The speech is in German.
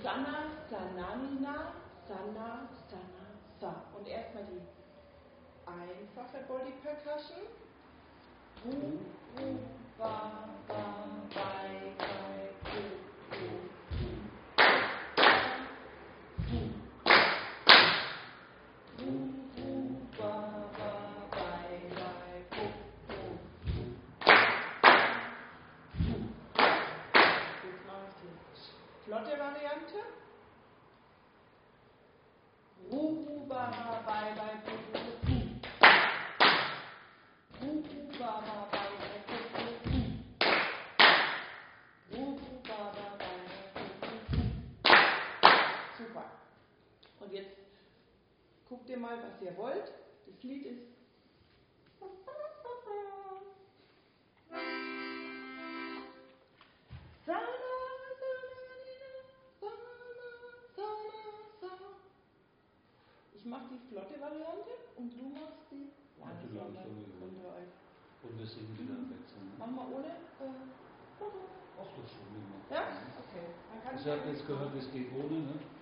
Sana, Sananina, Sana, Sana, Sa. Und erstmal die einfache Body Percussion. Ru, ru, ba, ba, bei, bei, ru, ru, ru. Ru, ru, ba, ba, bei, bei, ru, ru, ru. Jetzt mache ich die flotte Variante. Ru, ru, ba, ba, bei, bei, ru, ru, ru. Ru, ru, ba, ba, bei, bei, ru, ru, ru. Ru, ru, ba, ba, bei, bei, ru, ru, ru. Super. Und jetzt guckt ihr mal, was ihr wollt. Das Lied ist Sana, Sana. Ich mache die flotte Variante und du machst die langsame unter euch. Und wir singen wieder am Wechseln. Machen wir ohne? Ach, das schon immer. Ja? Okay. Ich habe jetzt gehört, es geht ohne, ne?